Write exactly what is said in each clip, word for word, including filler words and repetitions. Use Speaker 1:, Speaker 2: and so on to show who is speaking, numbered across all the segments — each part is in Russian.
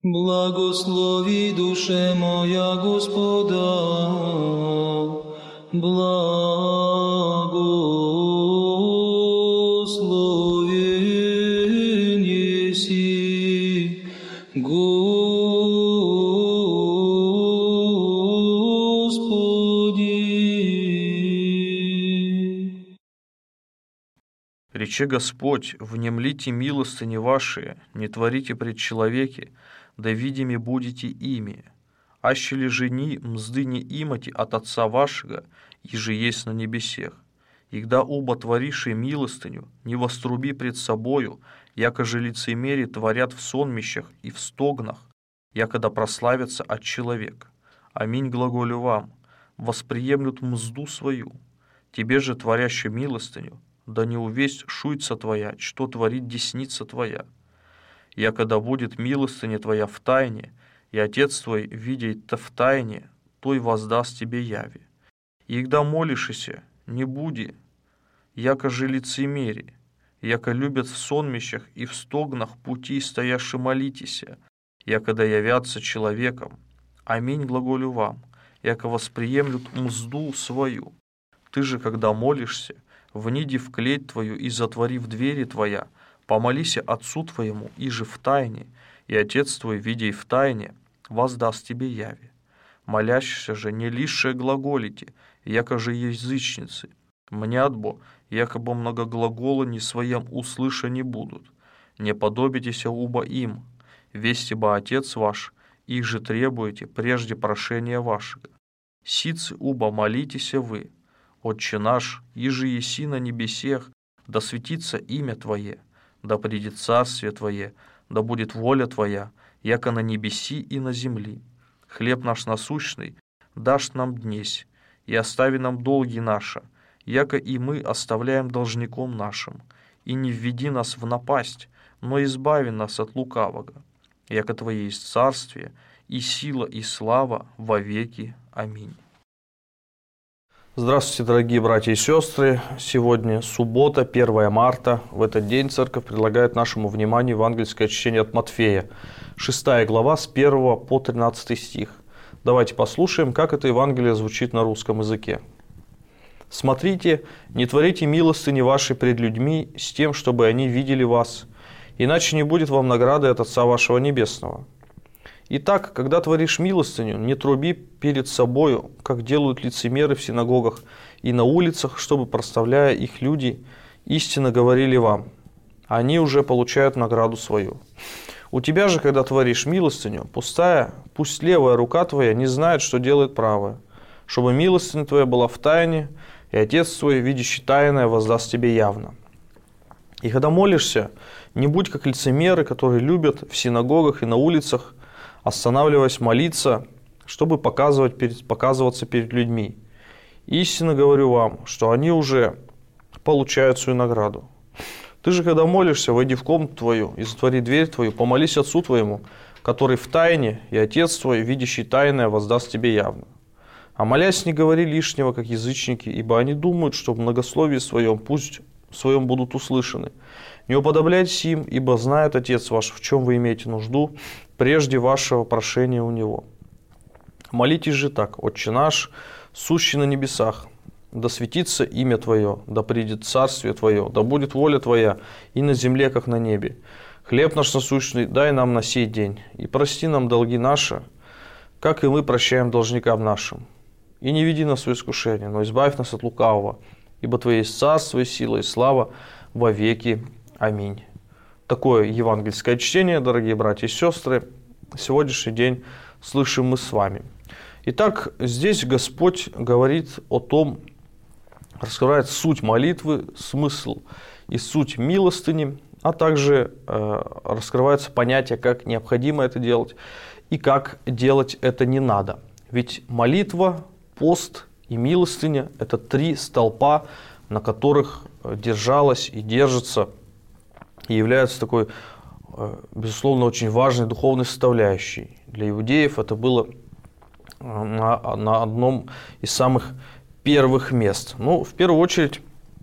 Speaker 1: Благослови, душе моя, Господа, благословен еси, Господи.
Speaker 2: Рече Господь: внемлите милостыни ваши, не творите пред человеки, да видими будете ими. Аще ли жени мзды не имати от Отца вашего, и же есть на небесех. Игда уба твориши милостыню, не воструби пред собою, якоже лицемери творят в сонмищах и в стогнах, якода прославятся от человека. Аминь глаголю вам, восприемлют мзду свою. Тебе же, творящую милостыню, да не увесть шуйца твоя, что творит десница твоя. Якода будет милостыня твоя в тайне, и Отец твой, видя-то в тайне, той воздаст тебе яви. И когда молишься, не буди, яко же лицемери, яко любят в сонмищах и в стогнах пути стояши молитеся, якода явятся человеком. Аминь глаголю вам, яко восприемлют мзду свою. Ты же, когда молишься, вниди в клеть твою и затворив двери твоя, помолися Отцу твоему, и же в тайне, и Отец твой, видя и в тайне, воздаст тебе яви. Молящийся же не лишее глаголите, яко же язычницы. Мнятбо, якобы многоглагола не своем услыша не будут. Не подобитеся уба им, вести ба Отец ваш, их же требуете прежде прошения вашего. Сицы уба молитеся вы, Отче наш, иже еси на небесех, да светится имя Твое, да придет царствие Твое, да будет воля Твоя, яко на небеси и на земли. Хлеб наш насущный дашь нам днесь, и остави нам долги наши, яко и мы оставляем должником нашим, и не введи нас в напасть, но избави нас от лукавого, яко Твое есть царствие, и сила, и слава во веки. Аминь. Здравствуйте, дорогие братья и сестры. Сегодня суббота, первое марта. В этот день Церковь предлагает нашему вниманию евангельское чтение от Матфея, шестая глава, с первого по тринадцатый стих. Давайте послушаем, как это Евангелие звучит на русском языке. «Смотрите, не творите милостыни вашей пред людьми с тем, чтобы они видели вас, иначе не будет вам награды от Отца вашего Небесного. Итак, когда творишь милостыню, не труби перед собою, как делают лицемеры в синагогах и на улицах, чтобы, проставляя их люди, истинно говорили вам. Они уже получают награду свою. У тебя же, когда творишь милостыню, пустая, пусть левая рука твоя не знает, что делает правая, чтобы милостыня твоя была в тайне, и Отец твой, видящий тайное, воздаст тебе явно. И когда молишься, не будь как лицемеры, которые любят в синагогах и на улицах, останавливаясь молиться, чтобы показывать перед, показываться перед людьми. Истинно говорю вам, что они уже получают свою награду. Ты же, когда молишься, войди в комнату твою и затвори дверь твою, помолись Отцу твоему, который в тайне, и Отец твой, видящий тайное, воздаст тебе явно. А молясь, не говори лишнего, как язычники, ибо они думают, что в многословии своем пусть в своем будут услышаны. Не уподобляйтесь им, ибо знает Отец ваш, в чем вы имеете нужду, прежде вашего прошения у Него. Молитесь же так: Отче наш, сущий на небесах, да светится имя Твое, да придет царствие Твое, да будет воля Твоя и на земле, как на небе. Хлеб наш насущный дай нам на сей день, и прости нам долги наши, как и мы прощаем должникам нашим. И не веди нас в искушение, но избавь нас от лукавого, ибо Твое есть царство и сила и слава во веки. Аминь». Такое евангельское чтение, дорогие братья и сестры, сегодняшний день слышим мы с вами. Итак, здесь Господь говорит о том, раскрывает суть молитвы, смысл и суть милостыни, а также э, раскрывается понятие, как необходимо это делать и как делать это не надо. Ведь молитва, пост и милостыня – это три столпа, на которых держалась и держится и являются такой, безусловно, очень важной духовной составляющей. Для иудеев это было на, на одном из самых первых мест. Ну, в первую очередь,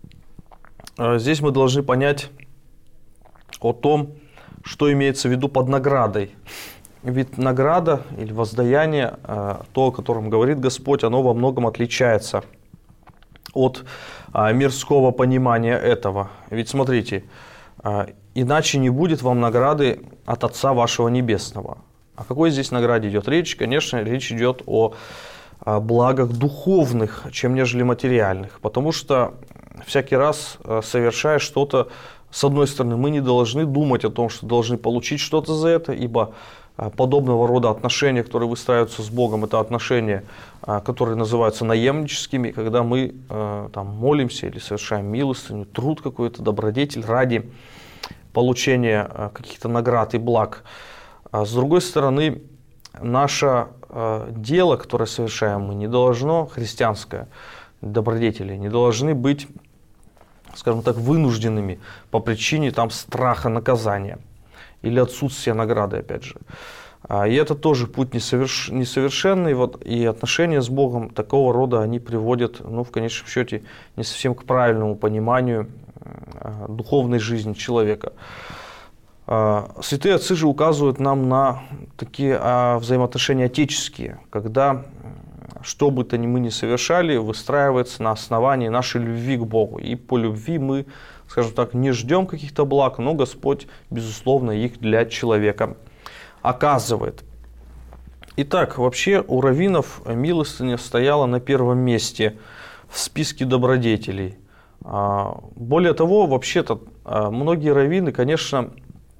Speaker 2: здесь мы должны понять о том, что имеется в виду под наградой. ведь награда или воздаяние, то, о котором говорит Господь, оно во многом отличается от мирского понимания этого. Ведь смотрите, иначе не будет вам награды от Отца вашего Небесного. О какой здесь награде идет речь? Конечно, речь идет о благах духовных, чем нежели материальных. Потому что всякий раз, совершая что-то, с одной стороны, мы не должны думать о том, что должны получить что-то за это, ибо подобного рода отношения, которые выстраиваются с Богом, это отношения, которые называются наемническими, когда мы там, молимся или совершаем милостыню, труд какой-то, добродетель ради получения каких-то наград и благ. А с другой стороны, наше дело, которое совершаем мы, не должно, христианское, добродетели, не должны быть, скажем так, вынужденными по причине там, страха наказания или отсутствия награды, опять же. И это тоже путь несоверш... несовершенный, вот, и отношения с Богом такого рода, они приводят, ну, в конечном счете, не совсем к правильному пониманию духовной жизни человека. Святые отцы же указывают нам на такие взаимоотношения отеческие, когда что бы то ни мы ни совершали, выстраивается на основании нашей любви к Богу. И по любви мы, скажем так, не ждем каких-то благ, но Господь, безусловно, их для человека оказывает. Итак, вообще у раввинов милостыня стояла на первом месте в списке добродетелей. Более того, вообще-то, многие раввины, конечно,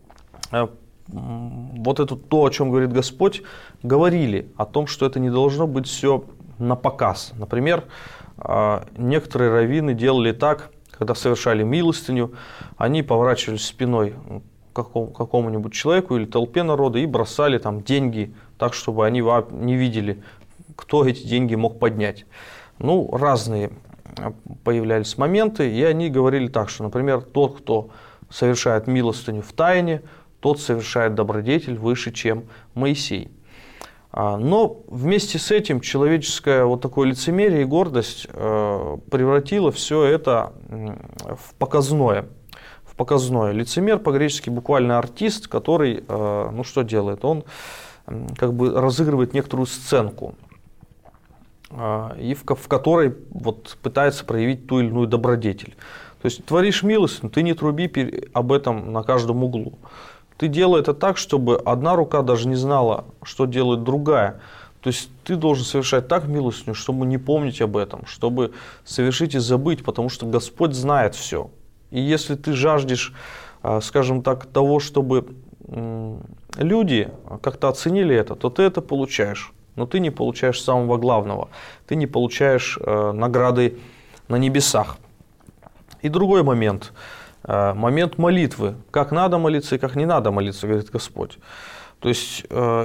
Speaker 2: вот это то, о чем говорит Господь, говорили о том, что это не должно быть все на показ. Например, некоторые раввины делали так, когда совершали милостыню, они поворачивались спиной к какому-нибудь человеку или толпе народа и бросали там деньги так, чтобы они не видели, кто эти деньги мог поднять. Ну, разные появлялись моменты, и они говорили так, что, например, тот, кто совершает милостыню в тайне, тот совершает добродетель выше, чем Моисей. Но вместе с этим человеческое вот такое лицемерие и гордость превратило все это в показное. В показное. Лицемер по-гречески буквально артист, который, ну что делает? Он как бы разыгрывает некоторую сценку, и в, в которой вот пытается проявить ту или иную добродетель. То есть творишь милость, но ты не труби об этом на каждом углу. Ты делай это так, чтобы одна рука даже не знала, что делает другая. То есть ты должен совершать так милостыню, чтобы не помнить об этом, чтобы совершить и забыть, потому что Господь знает все. И если ты жаждешь, скажем так, того, чтобы люди как-то оценили это, то ты это получаешь. Но ты не получаешь самого главного. Ты не получаешь награды на небесах. И другой момент. Момент молитвы. Как надо молиться и как не надо молиться, говорит Господь. То есть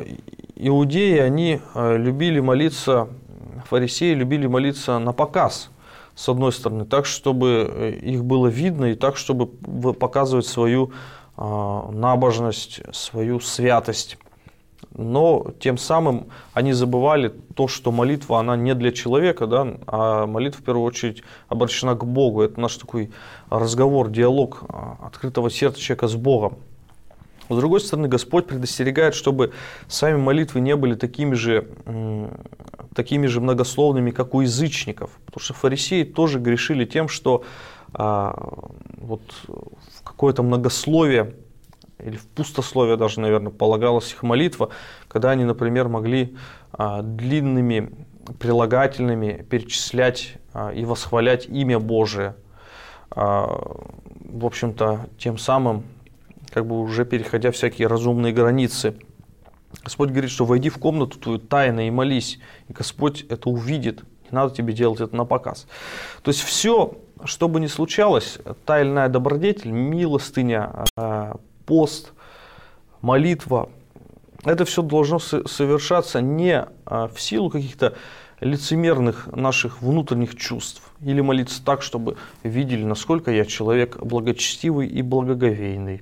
Speaker 2: иудеи, они любили молиться, фарисеи любили молиться на показ, с одной стороны, так, чтобы их было видно, и так, чтобы показывать свою набожность, свою святость. Но тем самым они забывали то, что молитва, она не для человека, да, а молитва в первую очередь обращена к Богу. Это наш такой разговор, диалог открытого сердца человека с Богом. С другой стороны, Господь предостерегает, чтобы сами молитвы не были такими же, такими же многословными, как у язычников. Потому что фарисеи тоже грешили тем, что а, вот, в какое-то многословие, или в пустословие даже, наверное, полагалась их молитва, когда они, например, могли а, длинными прилагательными перечислять а, и восхвалять имя Божие, а, в общем-то, тем самым, как бы уже переходя всякие разумные границы. Господь говорит, что войди в комнату твою тайно и молись, и Господь это увидит, не надо тебе делать это на показ. То есть все, что бы ни случалось, та или иная добродетель, милостыня, а, пост, молитва, это все должно совершаться не в силу каких-то лицемерных наших внутренних чувств, или молиться так, чтобы видели, насколько я человек благочестивый и благоговейный,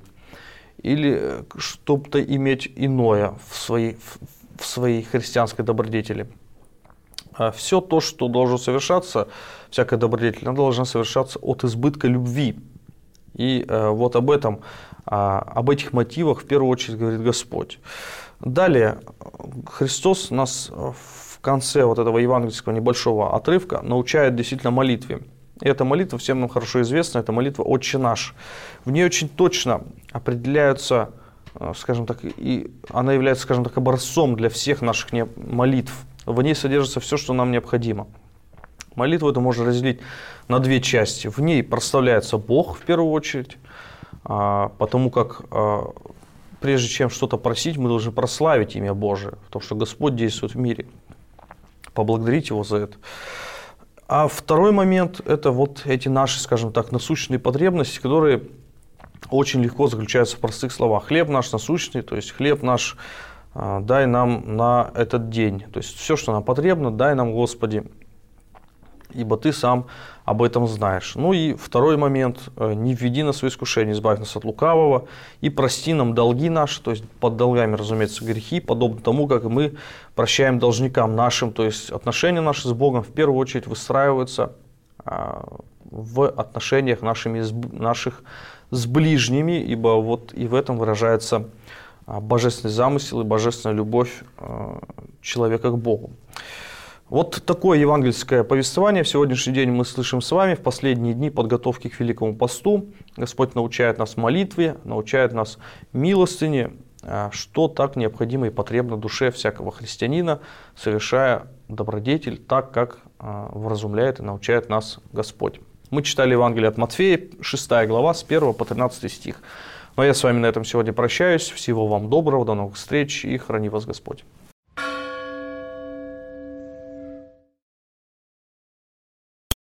Speaker 2: или что-то иметь иное в своей, в своей христианской добродетели. Все то, что должно совершаться, всякая добродетель, она должна совершаться от избытка любви. И вот об этом, об этих мотивах в первую очередь говорит Господь. Далее, Христос нас в конце вот этого евангельского небольшого отрывка научает действительно молитве. И эта молитва всем нам хорошо известна, это молитва «Отче наш». В ней очень точно определяются, скажем так, и она является, скажем так, образцом для всех наших молитв. В ней содержится все, что нам необходимо. Молитву эту можно разделить на две части. В ней прославляется Бог в первую очередь, потому как прежде чем что-то просить, мы должны прославить имя Божие, потому что Господь действует в мире, поблагодарить Его за это. А второй момент – это вот эти наши, скажем так, насущные потребности, которые очень легко заключаются в простых словах. Хлеб наш насущный, то есть хлеб наш дай нам на этот день. То есть все, что нам потребно, дай нам, Господи, ибо Ты сам об этом знаешь. Ну и второй момент, не введи нас в искушение, избавь нас от лукавого и прости нам долги наши, то есть под долгами, разумеется, грехи, подобно тому, как мы прощаем должникам нашим, то есть отношения наши с Богом в первую очередь выстраиваются в отношениях нашими, наших с ближними, ибо вот и в этом выражается божественный замысел и божественная любовь человека к Богу. Вот такое евангельское повествование в сегодняшний день мы слышим с вами в последние дни подготовки к Великому посту. Господь научает нас молитве, научает нас милостыне, что так необходимо и потребно душе всякого христианина, совершая добродетель так, как вразумляет и научает нас Господь. Мы читали Евангелие от Матфея, шестая глава, с первого по тринадцатый стих. Но я с вами на этом сегодня прощаюсь. Всего вам доброго, до новых встреч и храни вас Господь.